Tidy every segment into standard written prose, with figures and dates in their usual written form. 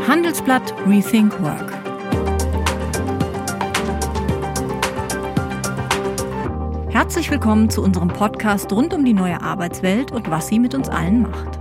Handelsblatt Rethink Work. Herzlich willkommen zu unserem Podcast rund um die neue Arbeitswelt und was sie mit uns allen macht.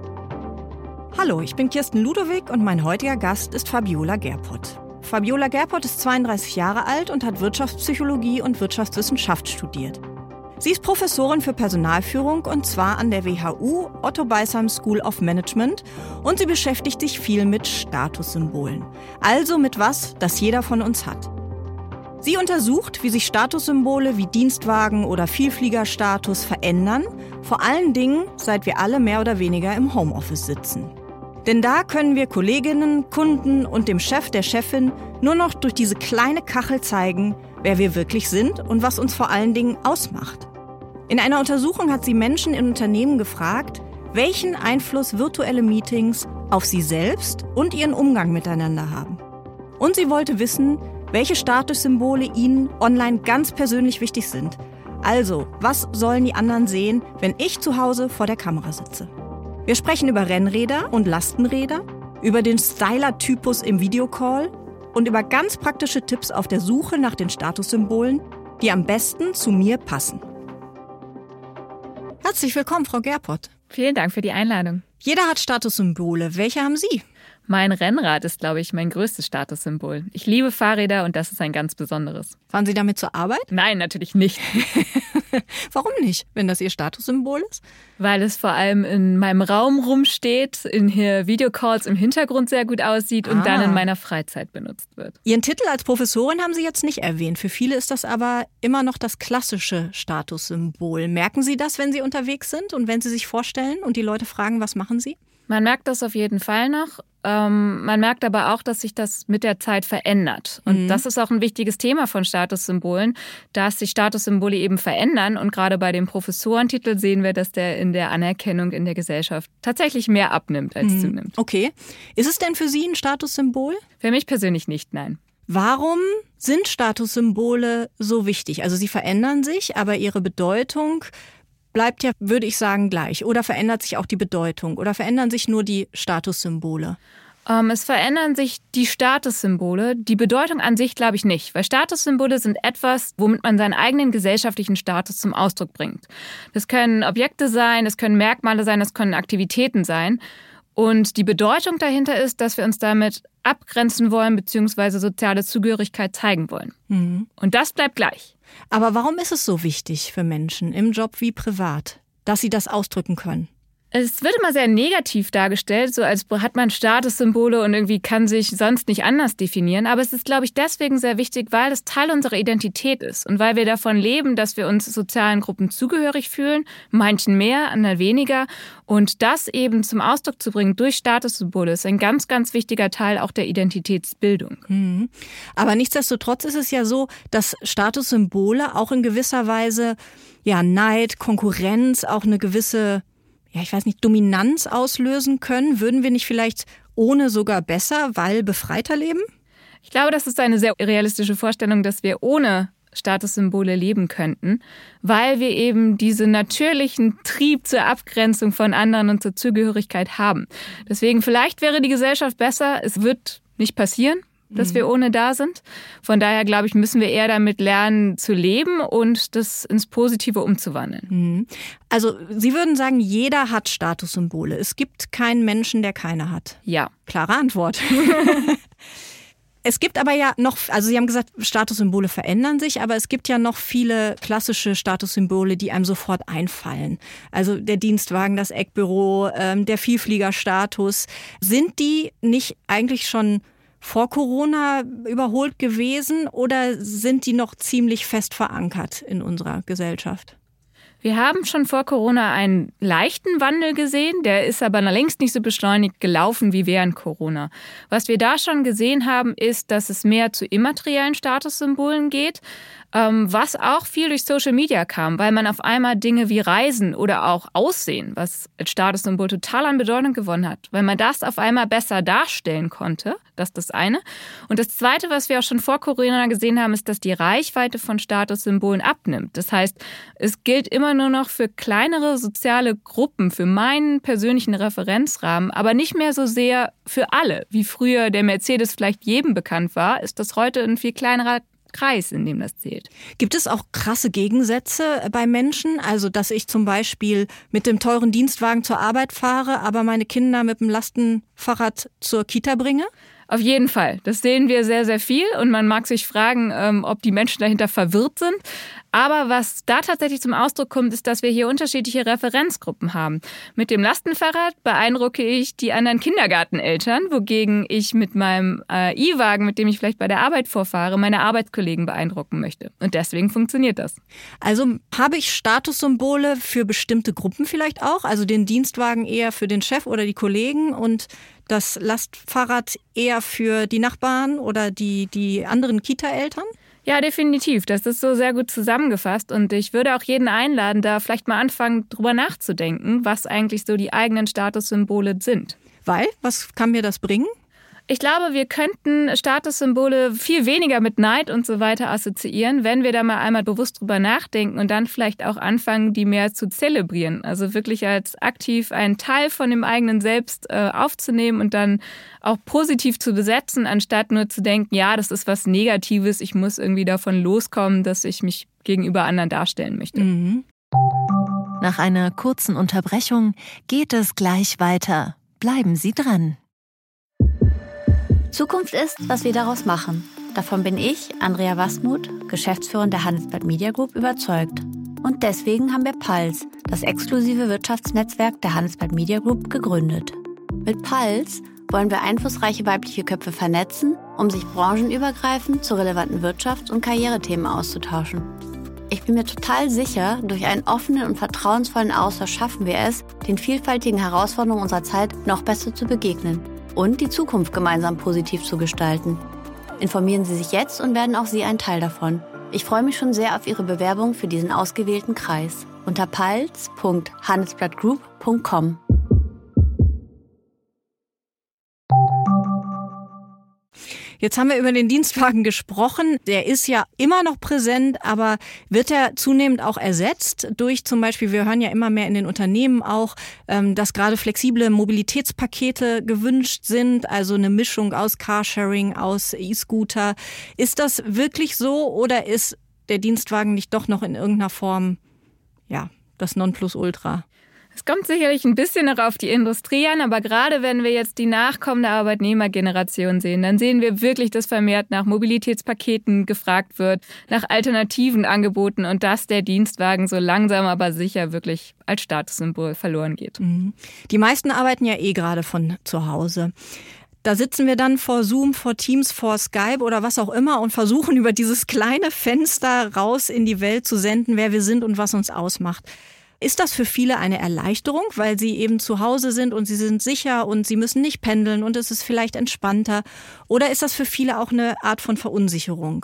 Hallo, ich bin Kirsten Ludowig und mein heutiger Gast ist Fabiola Gerpott. Fabiola Gerpott ist 32 Jahre alt und hat Wirtschaftspsychologie und Wirtschaftswissenschaft studiert. Sie ist Professorin für Personalführung und zwar an der WHU Otto Beisheim School of Management und sie beschäftigt sich viel mit Statussymbolen. Also mit was, das jeder von uns hat. Sie untersucht, wie sich Statussymbole wie Dienstwagen oder Vielfliegerstatus verändern, vor allen Dingen, seit wir alle mehr oder weniger im Homeoffice sitzen. Denn da können wir Kolleginnen, Kunden und dem Chef, der Chefin nur noch durch diese kleine Kachel zeigen, wer wir wirklich sind und was uns vor allen Dingen ausmacht. In einer Untersuchung hat sie Menschen in Unternehmen gefragt, welchen Einfluss virtuelle Meetings auf sie selbst und ihren Umgang miteinander haben. Und sie wollte wissen, welche Statussymbole ihnen online ganz persönlich wichtig sind. Also, was sollen die anderen sehen, wenn ich zu Hause vor der Kamera sitze? Wir sprechen über Rennräder und Lastenräder, über den Styler-Typus im Videocall und über ganz praktische Tipps auf der Suche nach den Statussymbolen, die am besten zu mir passen. Herzlich willkommen, Frau Gerpott. Vielen Dank für die Einladung. Jeder hat Statussymbole. Welche haben Sie? Mein Rennrad ist, glaube ich, mein größtes Statussymbol. Ich liebe Fahrräder und das ist ein ganz besonderes. Fahren Sie damit zur Arbeit? Nein, natürlich nicht. Warum nicht, wenn das Ihr Statussymbol ist? Weil es vor allem in meinem Raum rumsteht, in hier Videocalls im Hintergrund sehr gut aussieht und dann in meiner Freizeit benutzt wird. Ihren Titel als Professorin haben Sie jetzt nicht erwähnt. Für viele ist das aber immer noch das klassische Statussymbol. Merken Sie das, wenn Sie unterwegs sind und wenn Sie sich vorstellen und die Leute fragen, was machen Sie? Man merkt das auf jeden Fall noch. Man merkt aber auch, dass sich das mit der Zeit verändert. Und das ist auch ein wichtiges Thema von Statussymbolen, dass sich Statussymbole eben verändern. Und gerade bei dem Professorentitel sehen wir, dass der in der Anerkennung in der Gesellschaft tatsächlich mehr abnimmt als zunimmt. Okay. Ist es denn für Sie ein Statussymbol? Für mich persönlich nicht, nein. Warum sind Statussymbole so wichtig? Also sie verändern sich, aber ihre Bedeutung bleibt ja, würde ich sagen, gleich. Oder verändert sich auch die Bedeutung? Oder verändern sich nur die Statussymbole? Es verändern sich die Statussymbole. Die Bedeutung an sich glaube ich nicht. Weil Statussymbole sind etwas, womit man seinen eigenen gesellschaftlichen Status zum Ausdruck bringt. Das können Objekte sein, das können Merkmale sein, das können Aktivitäten sein. Und die Bedeutung dahinter ist, dass wir uns damit abgrenzen wollen bzw. soziale Zugehörigkeit zeigen wollen. Und das bleibt gleich. Aber warum ist es so wichtig für Menschen, im Job wie privat, dass sie das ausdrücken können? Es wird immer sehr negativ dargestellt, so als hat man Statussymbole und irgendwie kann sich sonst nicht anders definieren. Aber es ist, glaube ich, deswegen sehr wichtig, weil es Teil unserer Identität ist und weil wir davon leben, dass wir uns sozialen Gruppen zugehörig fühlen, manchen mehr, anderen weniger. Und das eben zum Ausdruck zu bringen durch Statussymbole ist ein ganz, ganz wichtiger Teil auch der Identitätsbildung. Aber nichtsdestotrotz ist es ja so, dass Statussymbole auch in gewisser Weise Neid, Konkurrenz, auch eine gewisse Dominanz auslösen können. Würden wir nicht vielleicht ohne sogar besser, weil befreiter leben? Ich glaube, das ist eine sehr realistische Vorstellung, dass wir ohne Statussymbole leben könnten, weil wir eben diesen natürlichen Trieb zur Abgrenzung von anderen und zur Zugehörigkeit haben. Deswegen vielleicht wäre die Gesellschaft besser. Es wird nicht passieren, dass wir ohne da sind. Von daher, glaube ich, müssen wir eher damit lernen zu leben und das ins Positive umzuwandeln. Also Sie würden sagen, jeder hat Statussymbole. Es gibt keinen Menschen, der keine hat. Ja. Klare Antwort. Es gibt aber ja noch, also Sie haben gesagt, Statussymbole verändern sich, aber es gibt ja noch viele klassische Statussymbole, die einem sofort einfallen. Also der Dienstwagen, das Eckbüro, der Vielfliegerstatus. Sind die nicht eigentlich schon vor Corona überholt gewesen oder sind die noch ziemlich fest verankert in unserer Gesellschaft? Wir haben schon vor Corona einen leichten Wandel gesehen, der ist aber längst nicht so beschleunigt gelaufen wie während Corona. Was wir da schon gesehen haben, ist, dass es mehr zu immateriellen Statussymbolen geht. was auch viel durch Social Media kam, weil man auf einmal Dinge wie Reisen oder auch Aussehen, was als Statussymbol total an Bedeutung gewonnen hat, weil man das auf einmal besser darstellen konnte. Das ist das eine. Und das Zweite, was wir auch schon vor Corona gesehen haben, ist, dass die Reichweite von Statussymbolen abnimmt. Das heißt, es gilt immer nur noch für kleinere soziale Gruppen, für meinen persönlichen Referenzrahmen, aber nicht mehr so sehr für alle. Wie früher der Mercedes vielleicht jedem bekannt war, ist das heute ein viel kleinerer Kreis, in dem das zählt. Gibt es auch krasse Gegensätze bei Menschen? Also, dass ich zum Beispiel mit dem teuren Dienstwagen zur Arbeit fahre, aber meine Kinder mit dem Lastenfahrrad zur Kita bringe? Auf jeden Fall. Das sehen wir sehr, sehr viel und man mag sich fragen, ob die Menschen dahinter verwirrt sind. Aber was da tatsächlich zum Ausdruck kommt, ist, dass wir hier unterschiedliche Referenzgruppen haben. Mit dem Lastenfahrrad beeindrucke ich die anderen Kindergarteneltern, wogegen ich mit meinem E-Wagen, mit dem ich vielleicht bei der Arbeit vorfahre, meine Arbeitskollegen beeindrucken möchte. Und deswegen funktioniert das. Also habe ich Statussymbole für bestimmte Gruppen vielleicht auch? Also den Dienstwagen eher für den Chef oder die Kollegen und das Lastfahrrad eher für die Nachbarn oder die anderen Kita-Eltern? Ja, definitiv. Das ist so sehr gut zusammengefasst und ich würde auch jeden einladen, da vielleicht mal anfangen, drüber nachzudenken, was eigentlich so die eigenen Statussymbole sind. Weil? Was kann mir das bringen? Ich glaube, wir könnten Statussymbole viel weniger mit Neid und so weiter assoziieren, wenn wir da mal einmal bewusst drüber nachdenken und dann vielleicht auch anfangen, die mehr zu zelebrieren. Also wirklich als aktiv einen Teil von dem eigenen Selbst aufzunehmen und dann auch positiv zu besetzen, anstatt nur zu denken, ja, das ist was Negatives, ich muss irgendwie davon loskommen, dass ich mich gegenüber anderen darstellen möchte. Mhm. Nach einer kurzen Unterbrechung geht es gleich weiter. Bleiben Sie dran. Zukunft ist, was wir daraus machen. Davon bin ich, Andrea Wasmuth, Geschäftsführerin der Handelsblatt Media Group, überzeugt. Und deswegen haben wir Puls, das exklusive Wirtschaftsnetzwerk der Handelsblatt Media Group, gegründet. Mit Puls wollen wir einflussreiche weibliche Köpfe vernetzen, um sich branchenübergreifend zu relevanten Wirtschafts- und Karrierethemen auszutauschen. Ich bin mir total sicher, durch einen offenen und vertrauensvollen Austausch schaffen wir es, den vielfältigen Herausforderungen unserer Zeit noch besser zu begegnen und die Zukunft gemeinsam positiv zu gestalten. Informieren Sie sich jetzt und werden auch Sie ein Teil davon. Ich freue mich schon sehr auf Ihre Bewerbung für diesen ausgewählten Kreis unter puls.handelsblattgroup.com. Jetzt haben wir über den Dienstwagen gesprochen. Der ist ja immer noch präsent, aber wird er zunehmend auch ersetzt durch zum Beispiel, wir hören ja immer mehr in den Unternehmen auch, dass gerade flexible Mobilitätspakete gewünscht sind, also eine Mischung aus Carsharing, aus E-Scooter. Ist das wirklich so oder ist der Dienstwagen nicht doch noch in irgendeiner Form, ja, das Nonplusultra? Es kommt sicherlich ein bisschen noch auf die Industrie an, aber gerade wenn wir jetzt die nachkommende Arbeitnehmergeneration sehen, dann sehen wir wirklich, dass vermehrt nach Mobilitätspaketen gefragt wird, nach alternativen Angeboten und dass der Dienstwagen so langsam aber sicher wirklich als Statussymbol verloren geht. Die meisten arbeiten ja gerade von zu Hause. Da sitzen wir dann vor Zoom, vor Teams, vor Skype oder was auch immer und versuchen über dieses kleine Fenster raus in die Welt zu senden, wer wir sind und was uns ausmacht. Ist das für viele eine Erleichterung, weil sie eben zu Hause sind und sie sind sicher und sie müssen nicht pendeln und es ist vielleicht entspannter? Oder ist das für viele auch eine Art von Verunsicherung?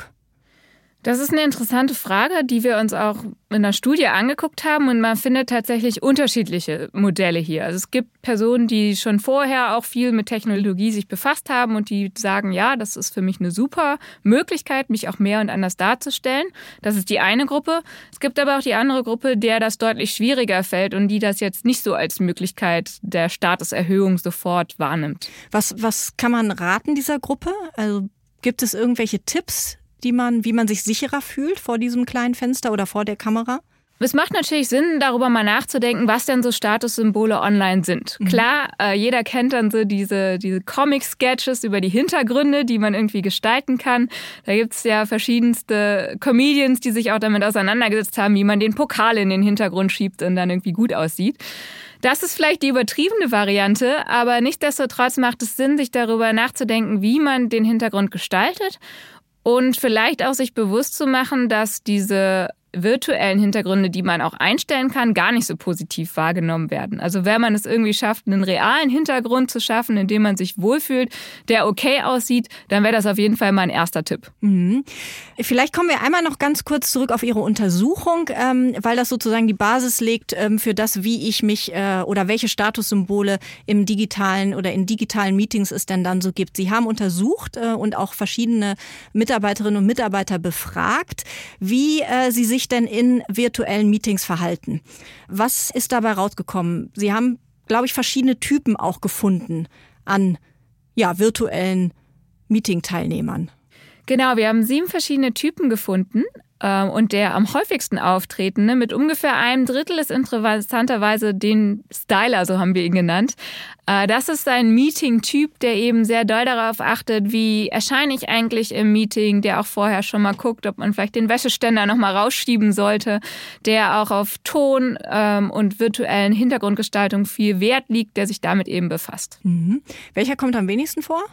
Das ist eine interessante Frage, die wir uns auch in der Studie angeguckt haben und man findet tatsächlich unterschiedliche Modelle hier. Also es gibt Personen, die schon vorher auch viel mit Technologie sich befasst haben und die sagen, ja, das ist für mich eine super Möglichkeit, mich auch mehr und anders darzustellen. Das ist die eine Gruppe. Es gibt aber auch die andere Gruppe, der das deutlich schwieriger fällt und die das jetzt nicht so als Möglichkeit der Statuserhöhung sofort wahrnimmt. Was kann man raten dieser Gruppe? Also gibt es irgendwelche Tipps, wie man sich sicherer fühlt vor diesem kleinen Fenster oder vor der Kamera? Es macht natürlich Sinn, darüber mal nachzudenken, was denn so Statussymbole online sind. Klar, jeder kennt dann so diese Comic-Sketches über die Hintergründe, die man irgendwie gestalten kann. Da gibt's ja verschiedenste Comedians, die sich auch damit auseinandergesetzt haben, wie man den Pokal in den Hintergrund schiebt und dann irgendwie gut aussieht. Das ist vielleicht die übertriebene Variante, aber nichtsdestotrotz macht es Sinn, sich darüber nachzudenken, wie man den Hintergrund gestaltet. Und vielleicht auch sich bewusst zu machen, dass diese virtuellen Hintergründe, die man auch einstellen kann, gar nicht so positiv wahrgenommen werden. Also wenn man es irgendwie schafft, einen realen Hintergrund zu schaffen, in dem man sich wohlfühlt, der okay aussieht, dann wäre das auf jeden Fall mal ein erster Tipp. Mhm. Vielleicht kommen wir einmal noch ganz kurz zurück auf Ihre Untersuchung, weil das sozusagen die Basis legt für das, wie ich mich oder welche Statussymbole im digitalen oder in digitalen Meetings es denn dann so gibt. Sie haben untersucht und auch verschiedene Mitarbeiterinnen und Mitarbeiter befragt, wie sie sich denn in virtuellen Meetings verhalten. Was ist dabei rausgekommen? Sie haben, glaube ich, verschiedene Typen auch gefunden an virtuellen Meeting-Teilnehmern. Genau, wir haben 7 verschiedene Typen gefunden. Und der am häufigsten auftretende mit ungefähr 1/3 ist interessanterweise den Styler, so haben wir ihn genannt. Das ist ein Meeting-Typ, der eben sehr doll darauf achtet, wie erscheine ich eigentlich im Meeting, der auch vorher schon mal guckt, ob man vielleicht den Wäscheständer noch mal rausschieben sollte, der auch auf Ton und virtuellen Hintergrundgestaltung viel Wert liegt, der sich damit eben befasst. Mhm. Welcher kommt am wenigsten vor?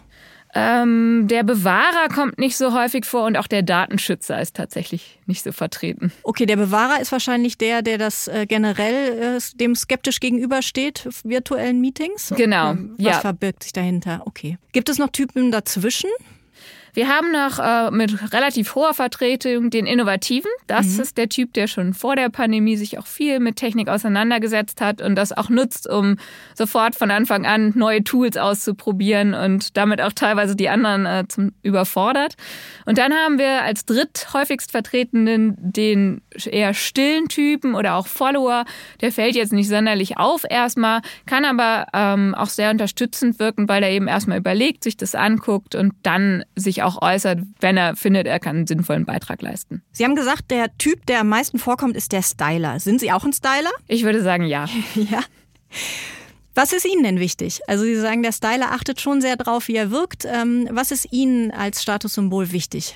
Der Bewahrer kommt nicht so häufig vor und auch der Datenschützer ist tatsächlich nicht so vertreten. Okay, der Bewahrer ist wahrscheinlich der das generell dem skeptisch gegenübersteht, virtuellen Meetings? Genau, Was verbirgt sich dahinter? Okay. Gibt es noch Typen dazwischen? Wir haben noch mit relativ hoher Vertretung den Innovativen. Das ist der Typ, der schon vor der Pandemie sich auch viel mit Technik auseinandergesetzt hat und das auch nutzt, um sofort von Anfang an neue Tools auszuprobieren und damit auch teilweise die anderen überfordert. Und dann haben wir als dritthäufigst vertretenen den eher stillen Typen oder auch Follower. Der fällt jetzt nicht sonderlich auf erstmal, kann aber auch sehr unterstützend wirken, weil er eben erstmal überlegt, sich das anguckt und dann sich auch äußert, wenn er findet, er kann einen sinnvollen Beitrag leisten. Sie haben gesagt, der Typ, der am meisten vorkommt, ist der Styler. Sind Sie auch ein Styler? Ich würde sagen, ja. Ja. Was ist Ihnen denn wichtig? Also Sie sagen, der Styler achtet schon sehr drauf, wie er wirkt. Was ist Ihnen als Statussymbol wichtig?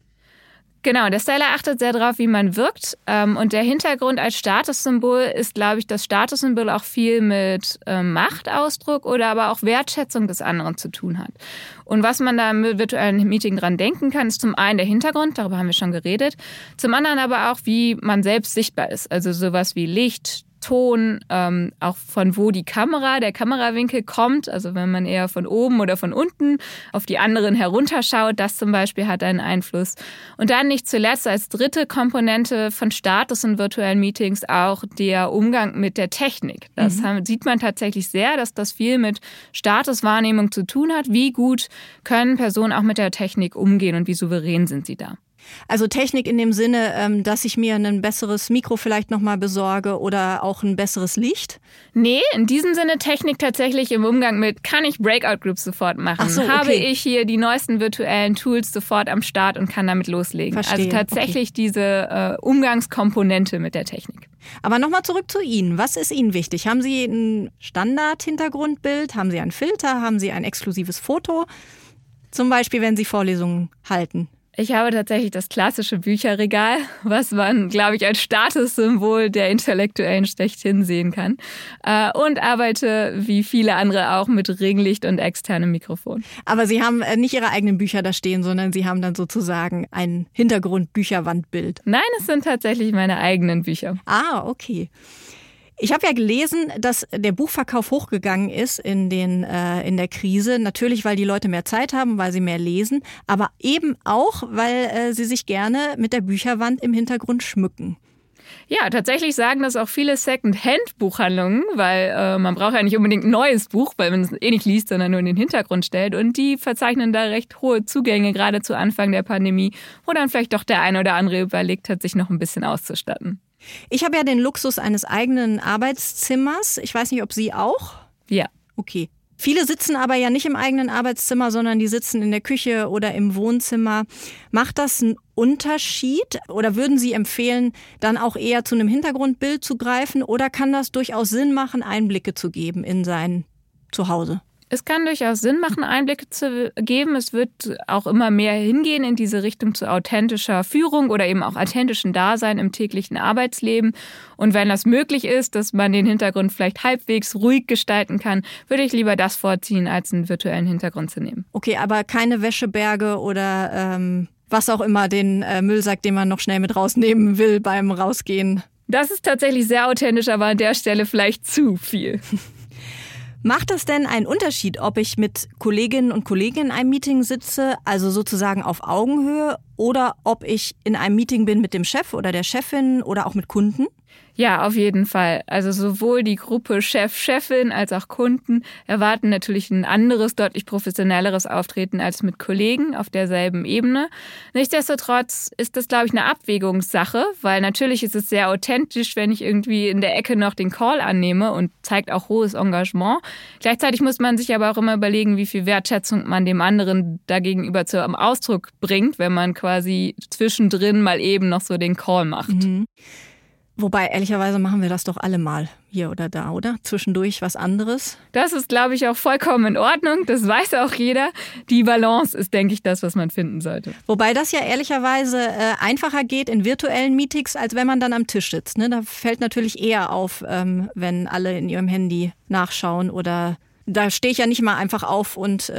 Genau, der Styler achtet sehr darauf, wie man wirkt. Und der Hintergrund als Statussymbol ist, glaube ich, das Statussymbol auch viel mit Machtausdruck oder aber auch Wertschätzung des anderen zu tun hat. Und was man da im virtuellen Meeting dran denken kann, ist zum einen der Hintergrund, darüber haben wir schon geredet, zum anderen aber auch, wie man selbst sichtbar ist. Also sowas wie Licht, Ton, auch von wo die Kamera, der Kamerawinkel kommt, also wenn man eher von oben oder von unten auf die anderen herunterschaut, das zum Beispiel hat einen Einfluss. Und dann nicht zuletzt als dritte Komponente von Status in virtuellen Meetings auch der Umgang mit der Technik. Das sieht man tatsächlich sehr, dass das viel mit Statuswahrnehmung zu tun hat. Wie gut können Personen auch mit der Technik umgehen und wie souverän sind sie da? Also Technik in dem Sinne, dass ich mir ein besseres Mikro vielleicht nochmal besorge oder auch ein besseres Licht? Nee, in diesem Sinne Technik tatsächlich im Umgang mit, kann ich Breakout-Groups sofort machen? Ach so, okay. Habe ich hier die neuesten virtuellen Tools sofort am Start und kann damit loslegen? Verstehe. Also tatsächlich diese Umgangskomponente mit der Technik. Aber nochmal zurück zu Ihnen. Was ist Ihnen wichtig? Haben Sie ein Standard-Hintergrundbild? Haben Sie einen Filter? Haben Sie ein exklusives Foto? Zum Beispiel, wenn Sie Vorlesungen halten. Ich habe tatsächlich das klassische Bücherregal, was man, glaube ich, als Statussymbol der Intellektuellen schlechthin sehen kann. Und arbeite, wie viele andere auch, mit Ringlicht und externem Mikrofon. Aber Sie haben nicht Ihre eigenen Bücher da stehen, sondern Sie haben dann sozusagen ein Hintergrund-Bücherwandbild. Nein, es sind tatsächlich meine eigenen Bücher. Ah, okay. Ich habe ja gelesen, dass der Buchverkauf hochgegangen ist in der Krise. Natürlich, weil die Leute mehr Zeit haben, weil sie mehr lesen, aber eben auch, weil sie sich gerne mit der Bücherwand im Hintergrund schmücken. Ja, tatsächlich sagen das auch viele Second-Hand-Buchhandlungen, weil man braucht ja nicht unbedingt ein neues Buch, weil man es eh nicht liest, sondern nur in den Hintergrund stellt. Und die verzeichnen da recht hohe Zugänge, gerade zu Anfang der Pandemie, wo dann vielleicht doch der eine oder andere überlegt hat, sich noch ein bisschen auszustatten. Ich habe ja den Luxus eines eigenen Arbeitszimmers. Ich weiß nicht, ob Sie auch? Ja. Okay. Viele sitzen aber ja nicht im eigenen Arbeitszimmer, sondern die sitzen in der Küche oder im Wohnzimmer. Macht das einen Unterschied oder würden Sie empfehlen, dann auch eher zu einem Hintergrundbild zu greifen oder kann das durchaus Sinn machen, Einblicke zu geben in sein Zuhause? Es kann durchaus Sinn machen, Einblicke zu geben. Es wird auch immer mehr hingehen in diese Richtung zu authentischer Führung oder eben auch authentischen Dasein im täglichen Arbeitsleben. Und wenn das möglich ist, dass man den Hintergrund vielleicht halbwegs ruhig gestalten kann, würde ich lieber das vorziehen, als einen virtuellen Hintergrund zu nehmen. Okay, aber keine Wäscheberge oder was auch immer, den Müllsack, den man noch schnell mit rausnehmen will beim Rausgehen. Das ist tatsächlich sehr authentisch, aber an der Stelle vielleicht zu viel. Macht das denn einen Unterschied, ob ich mit Kolleginnen und Kollegen in einem Meeting sitze, also sozusagen auf Augenhöhe, oder ob ich in einem Meeting bin mit dem Chef oder der Chefin oder auch mit Kunden? Ja, auf jeden Fall. Also sowohl die Gruppe Chef, Chefin als auch Kunden erwarten natürlich ein anderes, deutlich professionelleres Auftreten als mit Kollegen auf derselben Ebene. Nichtsdestotrotz ist das, glaube ich, eine Abwägungssache, weil natürlich ist es sehr authentisch, wenn ich irgendwie in der Ecke noch den Call annehme und zeigt auch hohes Engagement. Gleichzeitig muss man sich aber auch immer überlegen, wie viel Wertschätzung man dem anderen dagegenüber zum Ausdruck bringt, wenn man quasi zwischendrin mal eben noch so den Call macht. Mhm. Wobei, ehrlicherweise machen wir das doch alle mal hier oder da, oder? Zwischendurch was anderes. Das ist, glaube ich, auch vollkommen in Ordnung. Das weiß auch jeder. Die Balance ist, denke ich, das, was man finden sollte. Wobei das ja ehrlicherweise einfacher geht in virtuellen Meetings, als wenn man dann am Tisch sitzt. Ne? Da fällt natürlich eher auf, wenn alle in ihrem Handy nachschauen. Oder da stehe ich ja nicht mal einfach auf und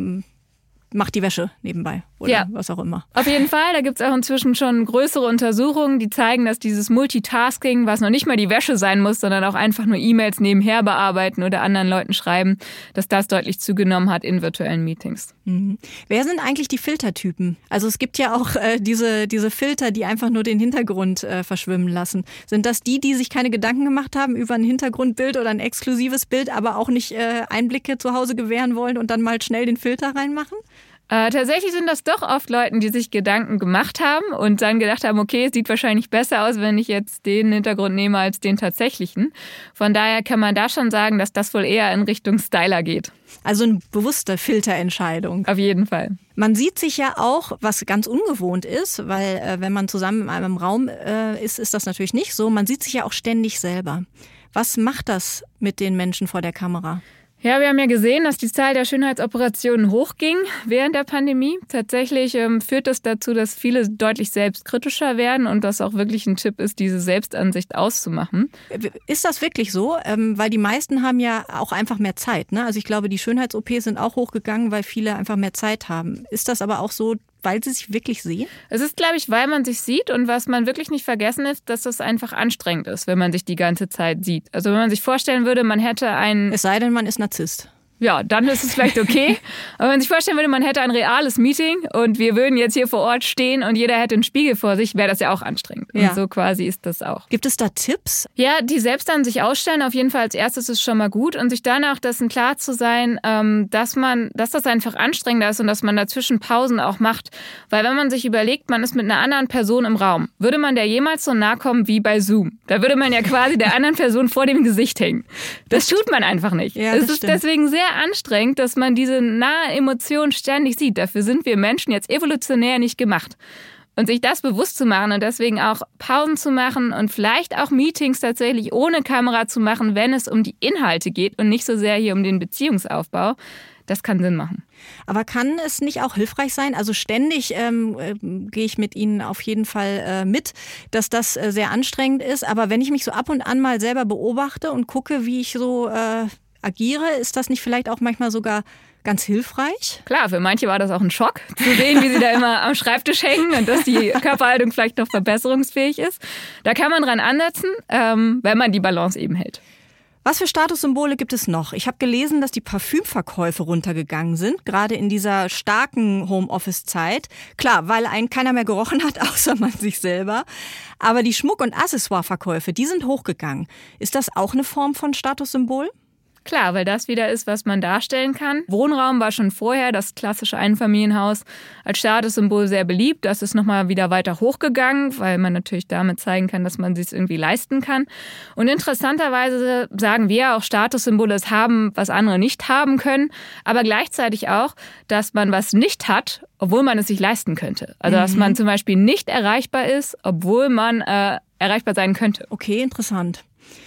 macht die Wäsche nebenbei oder was auch immer. Auf jeden Fall, da gibt es auch inzwischen schon größere Untersuchungen, die zeigen, dass dieses Multitasking, was noch nicht mal die Wäsche sein muss, sondern auch einfach nur E-Mails nebenher bearbeiten oder anderen Leuten schreiben, dass das deutlich zugenommen hat in virtuellen Meetings. Mhm. Wer sind eigentlich die Filtertypen? Also es gibt ja auch diese Filter, die einfach nur den Hintergrund verschwimmen lassen. Sind das die sich keine Gedanken gemacht haben über ein Hintergrundbild oder ein exklusives Bild, aber auch nicht Einblicke zu Hause gewähren wollen und dann mal schnell den Filter reinmachen? Tatsächlich sind das doch oft Leute, die sich Gedanken gemacht haben und dann gedacht haben, okay, es sieht wahrscheinlich besser aus, wenn ich jetzt den Hintergrund nehme als den tatsächlichen. Von daher kann man da schon sagen, dass das wohl eher in Richtung Styler geht. Also eine bewusste Filterentscheidung. Auf jeden Fall. Man sieht sich ja auch, was ganz ungewohnt ist, weil wenn man zusammen in einem Raum ist das natürlich nicht so. Man sieht sich ja auch ständig selber. Was macht das mit den Menschen vor der Kamera? Ja, wir haben ja gesehen, dass die Zahl der Schönheitsoperationen hochging während der Pandemie. Tatsächlich führt das dazu, dass viele deutlich selbstkritischer werden und das auch wirklich ein Tipp ist, diese Selbstansicht auszumachen. Ist das wirklich so? Weil die meisten haben ja auch einfach mehr Zeit, ne? Also ich glaube, die Schönheits-OPs sind auch hochgegangen, weil viele einfach mehr Zeit haben. Ist das aber auch so, weil sie sich wirklich sehen? Es ist, glaube ich, weil man sich sieht und was man wirklich nicht vergessen ist, dass das einfach anstrengend ist, wenn man sich die ganze Zeit sieht. Also wenn man sich vorstellen würde, man hätte einen... Es sei denn, man ist Narzisst. Ja, dann ist es vielleicht okay. Aber wenn man sich vorstellen würde, man hätte ein reales Meeting und wir würden jetzt hier vor Ort stehen und jeder hätte einen Spiegel vor sich, wäre das ja auch anstrengend. Ja. Und so quasi ist das auch. Gibt es da Tipps? Ja, die selbst an sich ausstellen, auf jeden Fall als erstes ist schon mal gut und sich dann auch dessen klar zu sein, dass das einfach anstrengender ist und dass man dazwischen Pausen auch macht. Weil wenn man sich überlegt, man ist mit einer anderen Person im Raum, würde man der jemals so nahe kommen wie bei Zoom? Da würde man ja quasi der anderen Person vor dem Gesicht hängen. Das tut man einfach nicht. Ja, es ist deswegen sehr anstrengend, dass man diese nahe Emotion ständig sieht. Dafür sind wir Menschen jetzt evolutionär nicht gemacht. Und sich das bewusst zu machen und deswegen auch Pausen zu machen und vielleicht auch Meetings tatsächlich ohne Kamera zu machen, wenn es um die Inhalte geht und nicht so sehr hier um den Beziehungsaufbau, das kann Sinn machen. Aber kann es nicht auch hilfreich sein? Also ständig gehe ich mit Ihnen auf jeden Fall mit, dass das sehr anstrengend ist. Aber wenn ich mich so ab und an mal selber beobachte und gucke, wie ich so agiere, ist das nicht vielleicht auch manchmal sogar ganz hilfreich? Klar, für manche war das auch ein Schock, zu sehen, wie sie da immer am Schreibtisch hängen und dass die Körperhaltung vielleicht noch verbesserungsfähig ist. Da kann man dran ansetzen, wenn man die Balance eben hält. Was für Statussymbole gibt es noch? Ich habe gelesen, dass die Parfümverkäufe runtergegangen sind, gerade in dieser starken Homeoffice-Zeit. Klar, weil einen keiner mehr gerochen hat, außer man sich selber. Aber die Schmuck- und Accessoireverkäufe, die sind hochgegangen. Ist das auch eine Form von Statussymbol? Klar, weil das wieder ist, was man darstellen kann. Wohnraum war schon vorher, das klassische Einfamilienhaus, als Statussymbol sehr beliebt. Das ist nochmal wieder weiter hochgegangen, weil man natürlich damit zeigen kann, dass man es sich irgendwie leisten kann. Und interessanterweise sagen wir auch, Statussymbole es haben, was andere nicht haben können, aber gleichzeitig auch, dass man was nicht hat, obwohl man es sich leisten könnte. Also dass man zum Beispiel nicht erreichbar ist, obwohl man erreichbar sein könnte. Okay, interessant.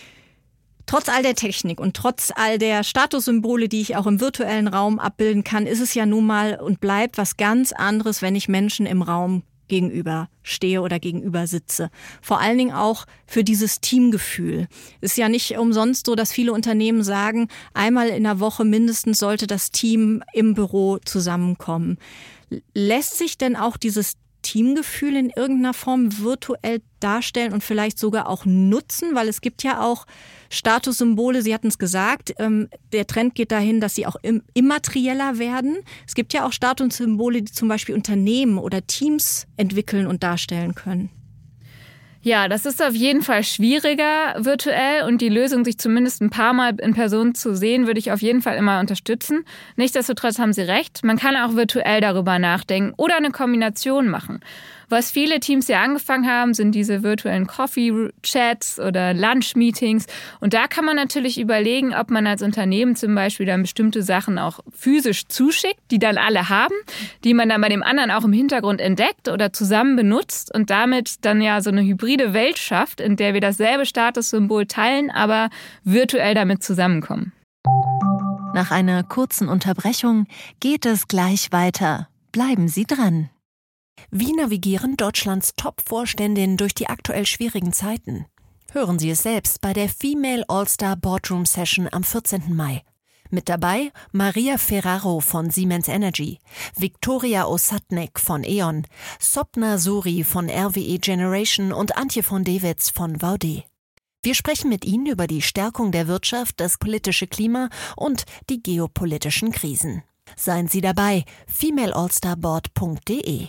Trotz all der Technik und trotz all der Statussymbole, die ich auch im virtuellen Raum abbilden kann, ist es ja nun mal und bleibt was ganz anderes, wenn ich Menschen im Raum gegenüber stehe oder gegenüber sitze. Vor allen Dingen auch für dieses Teamgefühl. Es ist ja nicht umsonst so, dass viele Unternehmen sagen, einmal in der Woche mindestens sollte das Team im Büro zusammenkommen. Lässt sich denn auch dieses Teamgefühl in irgendeiner Form virtuell darstellen und vielleicht sogar auch nutzen? Weil es gibt ja auch Statussymbole, Sie hatten es gesagt, der Trend geht dahin, dass sie auch immaterieller werden. Es gibt ja auch Statussymbole, die zum Beispiel Unternehmen oder Teams entwickeln und darstellen können. Ja, das ist auf jeden Fall schwieriger virtuell und die Lösung, sich zumindest ein paar Mal in Person zu sehen, würde ich auf jeden Fall immer unterstützen. Nichtsdestotrotz haben Sie recht, man kann auch virtuell darüber nachdenken oder eine Kombination machen. Was viele Teams ja angefangen haben, sind diese virtuellen Coffee-Chats oder Lunch-Meetings. Und da kann man natürlich überlegen, ob man als Unternehmen zum Beispiel dann bestimmte Sachen auch physisch zuschickt, die dann alle haben, die man dann bei dem anderen auch im Hintergrund entdeckt oder zusammen benutzt und damit dann ja so eine hybride Welt schafft, in der wir dasselbe Statussymbol teilen, aber virtuell damit zusammenkommen. Nach einer kurzen Unterbrechung geht es gleich weiter. Bleiben Sie dran. Wie navigieren Deutschlands Top-Vorständinnen durch die aktuell schwierigen Zeiten? Hören Sie es selbst bei der Female All-Star Boardroom Session am 14. Mai. Mit dabei Maria Ferraro von Siemens Energy, Viktoria Osatnek von E.ON, Sopna Suri von RWE Generation und Antje von Dewitz von VD. Wir sprechen mit Ihnen über die Stärkung der Wirtschaft, das politische Klima und die geopolitischen Krisen. Seien Sie dabei, femaleallstarboard.de.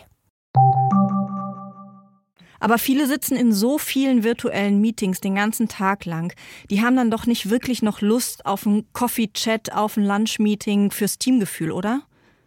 Aber viele sitzen in so vielen virtuellen Meetings den ganzen Tag lang. Die haben dann doch nicht wirklich noch Lust auf einen Coffee-Chat, auf ein Lunch-Meeting fürs Teamgefühl, oder?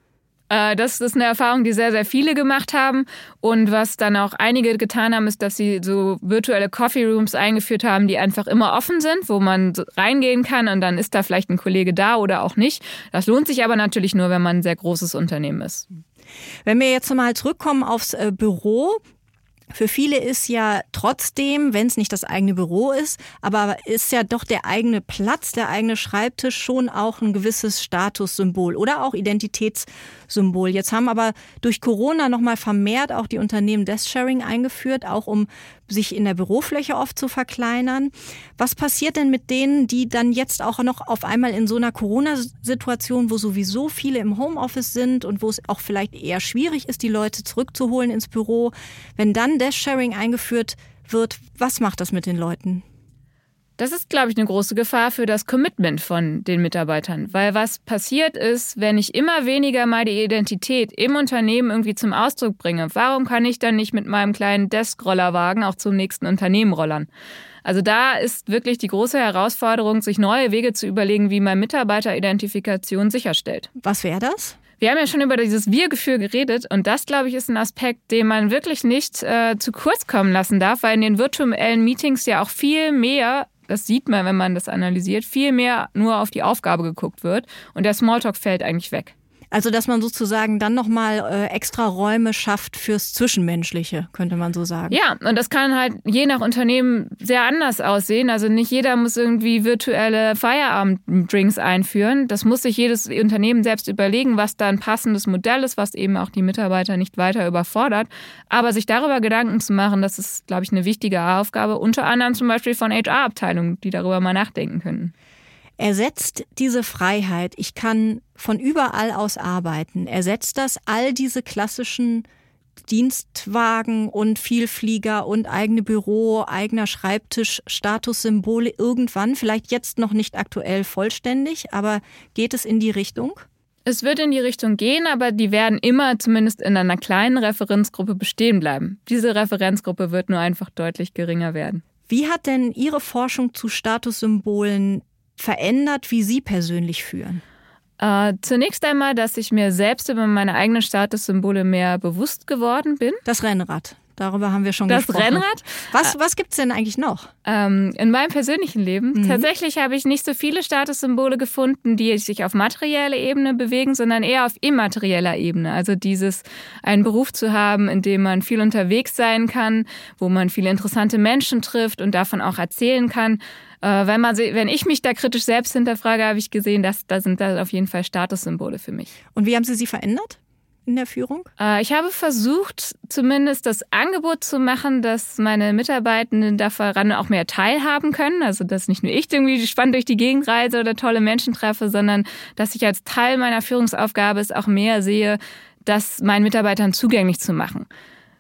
Das ist eine Erfahrung, die sehr, sehr viele gemacht haben. Und was dann auch einige getan haben, ist, dass sie so virtuelle Coffee Rooms eingeführt haben, die einfach immer offen sind, wo man reingehen kann und dann ist da vielleicht ein Kollege da oder auch nicht. Das lohnt sich aber natürlich nur, wenn man ein sehr großes Unternehmen ist. Wenn wir jetzt mal zurückkommen aufs Büro, für viele ist ja trotzdem, wenn es nicht das eigene Büro ist, aber ist ja doch der eigene Platz, der eigene Schreibtisch schon auch ein gewisses Statussymbol oder auch Identitätssymbol. Jetzt haben aber durch Corona nochmal vermehrt auch die Unternehmen Desk-Sharing eingeführt, auch um sich in der Bürofläche oft zu verkleinern. Was passiert denn mit denen, die dann jetzt auch noch auf einmal in so einer Corona-Situation, wo sowieso viele im Homeoffice sind und wo es auch vielleicht eher schwierig ist, die Leute zurückzuholen ins Büro, wenn dann Desk-Sharing eingeführt wird, was macht das mit den Leuten? Das ist, glaube ich, eine große Gefahr für das Commitment von den Mitarbeitern. Weil was passiert ist, wenn ich immer weniger meine Identität im Unternehmen irgendwie zum Ausdruck bringe, warum kann ich dann nicht mit meinem kleinen Desk-Rollerwagen auch zum nächsten Unternehmen rollern? Also da ist wirklich die große Herausforderung, sich neue Wege zu überlegen, wie man Mitarbeiteridentifikation sicherstellt. Was wäre das? Wir haben ja schon über dieses Wir-Gefühl geredet und das, glaube ich, ist ein Aspekt, den man wirklich nicht zu kurz kommen lassen darf, weil in den virtuellen Meetings ja auch viel mehr, das sieht man, wenn man das analysiert, viel mehr nur auf die Aufgabe geguckt wird und der Smalltalk fällt eigentlich weg. Also dass man sozusagen dann nochmal extra Räume schafft fürs Zwischenmenschliche, könnte man so sagen. Ja, und das kann halt je nach Unternehmen sehr anders aussehen. Also nicht jeder muss irgendwie virtuelle Feierabenddrinks einführen. Das muss sich jedes Unternehmen selbst überlegen, was da ein passendes Modell ist, was eben auch die Mitarbeiter nicht weiter überfordert. Aber sich darüber Gedanken zu machen, das ist, glaube ich, eine wichtige Aufgabe. Unter anderem zum Beispiel von HR-Abteilungen, die darüber mal nachdenken könnten. Ersetzt diese Freiheit, ich kann von überall aus arbeiten, ersetzt das all diese klassischen Dienstwagen und Vielflieger und eigene Büro, eigener Schreibtisch, Statussymbole irgendwann, vielleicht jetzt noch nicht aktuell vollständig, aber geht es in die Richtung? Es wird in die Richtung gehen, aber die werden immer zumindest in einer kleinen Referenzgruppe bestehen bleiben. Diese Referenzgruppe wird nur einfach deutlich geringer werden. Wie hat denn Ihre Forschung zu Statussymbolen verändert, wie Sie persönlich führen? Zunächst einmal, dass ich mir selbst über meine eigenen Statussymbole mehr bewusst geworden bin. Das Rennrad. Darüber haben wir schon gesprochen. Das Rennrad? Was gibt's denn eigentlich noch? In meinem persönlichen Leben. Tatsächlich habe ich nicht so viele Statussymbole gefunden, die sich auf materieller Ebene bewegen, sondern eher auf immaterieller Ebene. Also einen Beruf zu haben, in dem man viel unterwegs sein kann, wo man viele interessante Menschen trifft und davon auch erzählen kann. Wenn ich mich da kritisch selbst hinterfrage, habe ich gesehen, dass da sind auf jeden Fall Statussymbole für mich. Und wie haben Sie verändert in der Führung? Ich habe versucht, zumindest das Angebot zu machen, dass meine Mitarbeitenden daran auch mehr teilhaben können. Also, dass nicht nur ich irgendwie spannend durch die Gegend reise oder tolle Menschen treffe, sondern dass ich als Teil meiner Führungsaufgabe es auch mehr sehe, das meinen Mitarbeitern zugänglich zu machen.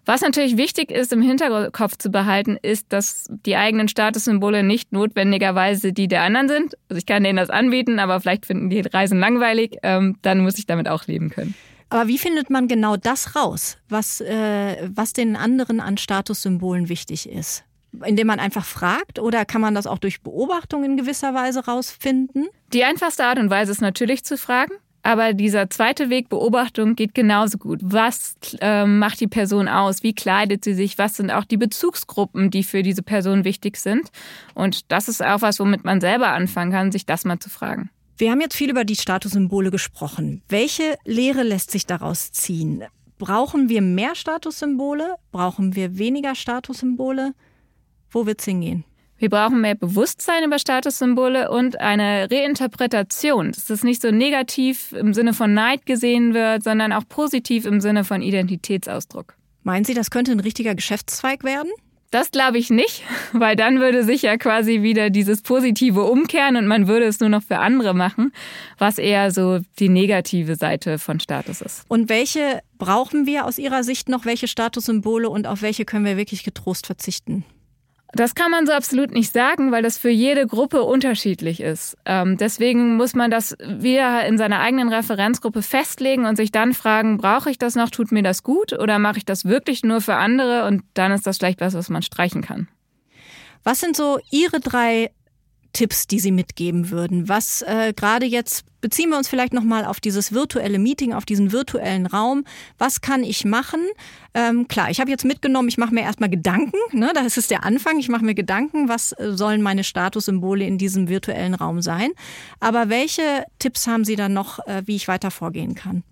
Was natürlich wichtig ist, im Hinterkopf zu behalten, ist, dass die eigenen Statussymbole nicht notwendigerweise die der anderen sind. Also ich kann denen das anbieten, aber vielleicht finden die Reisen langweilig. Dann muss ich damit auch leben können. Aber wie findet man genau das raus, was den anderen an Statussymbolen wichtig ist? Indem man einfach fragt, oder kann man das auch durch Beobachtung in gewisser Weise rausfinden? Die einfachste Art und Weise ist natürlich zu fragen, aber dieser zweite Weg, Beobachtung, geht genauso gut. Was macht die Person aus? Wie kleidet sie sich? Was sind auch die Bezugsgruppen, die für diese Person wichtig sind? Und das ist auch was, womit man selber anfangen kann, sich das mal zu fragen. Wir haben jetzt viel über die Statussymbole gesprochen. Welche Lehre lässt sich daraus ziehen? Brauchen wir mehr Statussymbole? Brauchen wir weniger Statussymbole? Wo wird's hingehen? Wir brauchen mehr Bewusstsein über Statussymbole und eine Reinterpretation, dass es nicht so negativ im Sinne von Neid gesehen wird, sondern auch positiv im Sinne von Identitätsausdruck. Meinen Sie, das könnte ein richtiger Geschäftszweig werden? Das glaube ich nicht, weil dann würde sich ja quasi wieder dieses Positive umkehren und man würde es nur noch für andere machen, was eher so die negative Seite von Status ist. Und welche brauchen wir aus Ihrer Sicht noch? Welche Statussymbole und auf welche können wir wirklich getrost verzichten? Das kann man so absolut nicht sagen, weil das für jede Gruppe unterschiedlich ist. Deswegen muss man das wieder in seiner eigenen Referenzgruppe festlegen und sich dann fragen, brauche ich das noch, tut mir das gut oder mache ich das wirklich nur für andere und dann ist das vielleicht was man streichen kann. Was sind so Ihre 3 Tipps, die Sie mitgeben würden? Was gerade jetzt, beziehen wir uns vielleicht nochmal auf dieses virtuelle Meeting, auf diesen virtuellen Raum. Was kann ich machen? Klar, ich habe jetzt mitgenommen, ich mache mir erstmal Gedanken, ne? Das ist der Anfang, ich mache mir Gedanken, was sollen meine Statussymbole in diesem virtuellen Raum sein? Aber welche Tipps haben Sie dann noch, wie ich weiter vorgehen kann?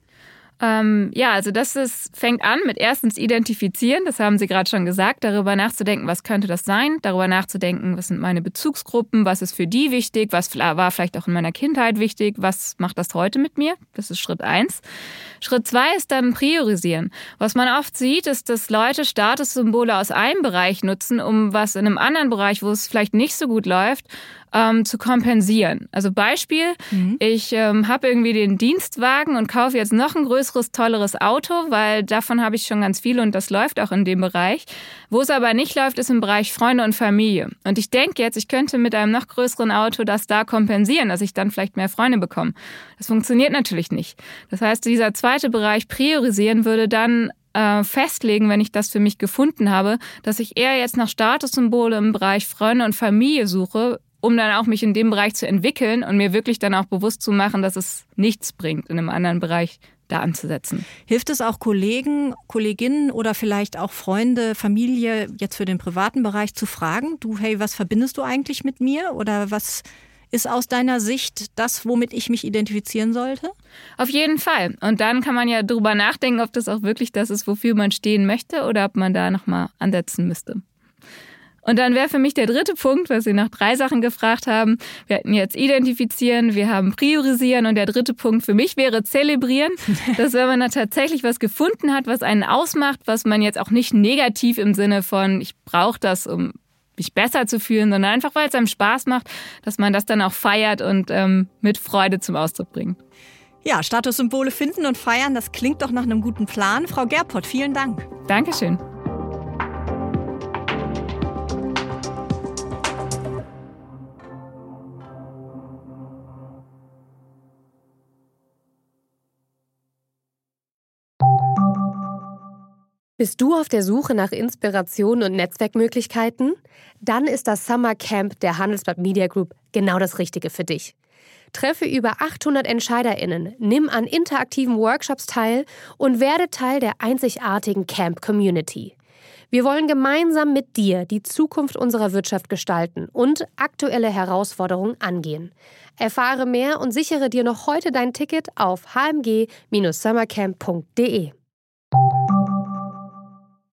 Also fängt an mit erstens identifizieren, das haben Sie gerade schon gesagt, darüber nachzudenken, was könnte das sein, darüber nachzudenken, was sind meine Bezugsgruppen, was ist für die wichtig, was war vielleicht auch in meiner Kindheit wichtig, was macht das heute mit mir, das ist Schritt 1. Schritt 2 ist dann priorisieren. Was man oft sieht, ist, dass Leute Statussymbole aus einem Bereich nutzen, um was in einem anderen Bereich, wo es vielleicht nicht so gut läuft, zu kompensieren. Also Beispiel, ich habe irgendwie den Dienstwagen und kaufe jetzt noch ein größeres, tolleres Auto, weil davon habe ich schon ganz viele und das läuft auch in dem Bereich. Wo es aber nicht läuft, ist im Bereich Freunde und Familie. Und ich denke jetzt, ich könnte mit einem noch größeren Auto das da kompensieren, dass ich dann vielleicht mehr Freunde bekomme. Das funktioniert natürlich nicht. Das heißt, dieser zweite Bereich priorisieren würde dann festlegen, wenn ich das für mich gefunden habe, dass ich eher jetzt nach Statussymbole im Bereich Freunde und Familie suche, um dann auch mich in dem Bereich zu entwickeln und mir wirklich dann auch bewusst zu machen, dass es nichts bringt, in einem anderen Bereich da anzusetzen. Hilft es auch Kollegen, Kolleginnen oder vielleicht auch Freunde, Familie, jetzt für den privaten Bereich zu fragen, du, hey, was verbindest du eigentlich mit mir? Oder was ist aus deiner Sicht das, womit ich mich identifizieren sollte? Auf jeden Fall. Und dann kann man ja drüber nachdenken, ob das auch wirklich das ist, wofür man stehen möchte oder ob man da nochmal ansetzen müsste. Und dann wäre für mich der dritte Punkt, was Sie nach 3 Sachen gefragt haben. Wir hatten jetzt identifizieren, wir haben priorisieren und der dritte Punkt für mich wäre zelebrieren. Dass wenn man da tatsächlich was gefunden hat, was einen ausmacht, was man jetzt auch nicht negativ im Sinne von, ich brauche das, um mich besser zu fühlen, sondern einfach, weil es einem Spaß macht, dass man das dann auch feiert und mit Freude zum Ausdruck bringt. Ja, Statussymbole finden und feiern, das klingt doch nach einem guten Plan. Frau Gerpott, vielen Dank. Dankeschön. Bist du auf der Suche nach Inspiration und Netzwerkmöglichkeiten? Dann ist das Summer Camp der Handelsblatt Media Group genau das Richtige für dich. Treffe über 800 EntscheiderInnen, nimm an interaktiven Workshops teil und werde Teil der einzigartigen Camp-Community. Wir wollen gemeinsam mit dir die Zukunft unserer Wirtschaft gestalten und aktuelle Herausforderungen angehen. Erfahre mehr und sichere dir noch heute dein Ticket auf hmg-summercamp.de.